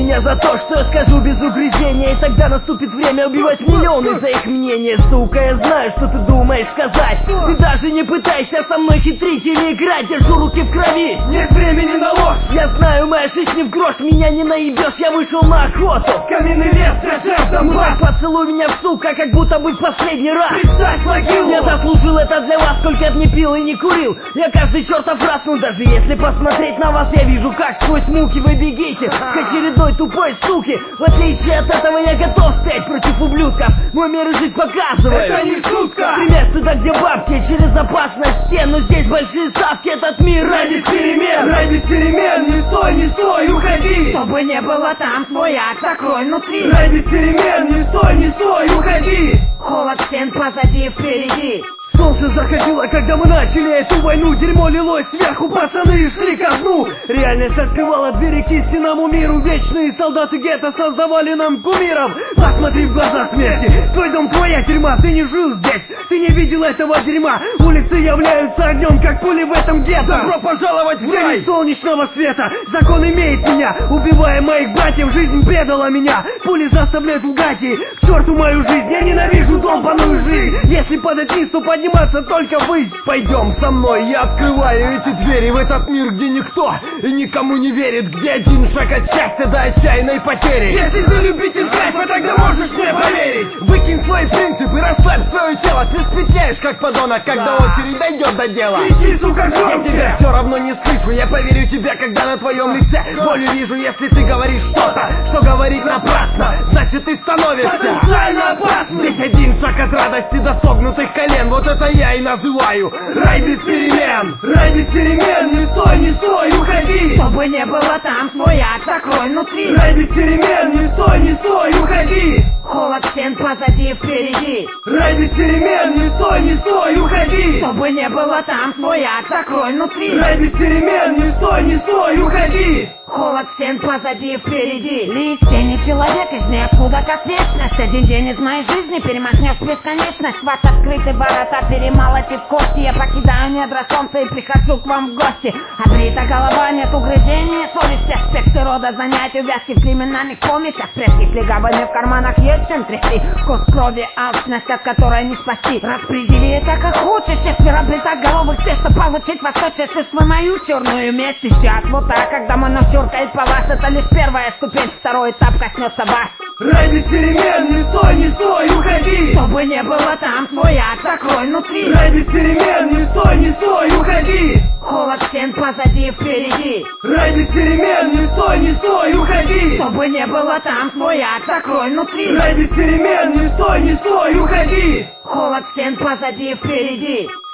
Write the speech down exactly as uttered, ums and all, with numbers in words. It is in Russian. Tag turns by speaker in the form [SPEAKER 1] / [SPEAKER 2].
[SPEAKER 1] меня за то, что я скажу без угрызения. И тогда наступит время убивать миллионы за их мнение. Сука, я знаю, что ты думаешь сказать. Ты даже не пытаешься со мной хитрить или играть. Держу руки в крови,
[SPEAKER 2] нет времени на ложь.
[SPEAKER 1] Я знаю, моя жизнь не в грош. Меня не наебешь, я вышел на охоту.
[SPEAKER 2] Каменный лес, скажешь Донбасс.
[SPEAKER 1] Поцелуй меня, сука, как будто бы в последний раз.
[SPEAKER 2] Представь могилу.
[SPEAKER 1] Я заслужил это для вас, сколько я не пил и не курил. Я каждый чертов раз, ну даже если посмотреть на вас, я вижу, как сквозь муки вы бегите к очередной тупой суки. В отличие от этого я готов стоять против ублюдков. Мой мир и жизнь показывает.
[SPEAKER 2] Это не шутка.
[SPEAKER 1] Пример туда, где бабки через опасность стен. Но здесь большие ставки, этот мир
[SPEAKER 2] ради перемен. Ради перемен, не стой, не стой, уходи.
[SPEAKER 1] Чтобы не было там свой ад, закрой внутри.
[SPEAKER 2] Ради перемен, не стой, не стой, уходи.
[SPEAKER 1] Холод стен позади, впереди.
[SPEAKER 2] Солнце заходило, когда мы начали эту войну. Дерьмо лилось сверху, пацаны шли ко дну. Реальность открывала двери к истинному миру. Вечные солдаты гетто создавали нам кумиров. Посмотри в глаза смерти. Твой дом, твоя тюрьма, ты не жил здесь. Ты не видел этого дерьма. Улицы являются огнем, как пули в этом гетто. Добро пожаловать в рай солнечного света. Закон имеет меня, убивая моих братьев. Жизнь предала меня, пули заставляют лгать. И к черту мою жизнь, я ненавижу долбаную жизнь. Если падать вниз, то подниматься только ввысь. Пойдем со мной, я открываю эти двери в этот мир, где никто и никому не верит. Где один шаг от счастья до отчаянной потери. Если ты любитель кайфа, тогда можешь мне поверить. Выкинь свои принципы, расслабь свое тело. Ты спятняешь, как подонок, когда очередь дойдет до дела. Кричи, сука, громче. Я тебя все равно не слышу. Я поверю тебе, когда на твоем лице болью вижу. Если ты говоришь что-то, что говорить напрасно, значит ты становишься потенциально опасным. Здесь один шаг от радости до согнутых колен. Вот это я и называю рай без перемен. Рай без перемен, не стой, не стой, уходи.
[SPEAKER 1] Чтобы не было там свой ад, закрой внутри.
[SPEAKER 2] Рай без перемен, не стой, не стой, уходи.
[SPEAKER 1] Холод стен позади, впереди.
[SPEAKER 2] Рай без перемен, не стой, не стой, уходи.
[SPEAKER 1] Чтобы не было там свой ад, закрой внутри.
[SPEAKER 2] Рай без перемен, не стой, не стой, уходи.
[SPEAKER 1] Холод стен позади, впереди. Лик тени человек из ниоткуда как вечность. Один день из моей жизни перемахнет в бесконечность. Вас открыты ворота, перемолотит кости. Я покидаю недра солнца и прихожу к вам в гости. Обрита голова, нет угрызения совести. Аспекты рода занятий, увязки в криминальных помесях. Предки с легавыми в карманах, есть чем трясти. Вкус крови, алчность, от которой не спасти. Распредели это как хочешь. Четверо бритоголовых все, что получить вас хочется свою мою черную месть. И сейчас вот так, когда мы ночью чуркает по вас, это лишь первая ступень, второй этап коснется вас.
[SPEAKER 2] Рай без перемен, не стой, не стой, уходи.
[SPEAKER 1] Чтобы не было там свой ад, закрой внутри.
[SPEAKER 2] Рай без перемен, не стой, не стой, уходи.
[SPEAKER 1] Холод стен позади, впереди.
[SPEAKER 2] Рай без перемен, не стой, не стой, уходи.
[SPEAKER 1] Чтобы не было там свой ад, закрой внутри.
[SPEAKER 2] Рай без перемен, не стой, не стой, уходи.
[SPEAKER 1] Холод стен позади, впереди.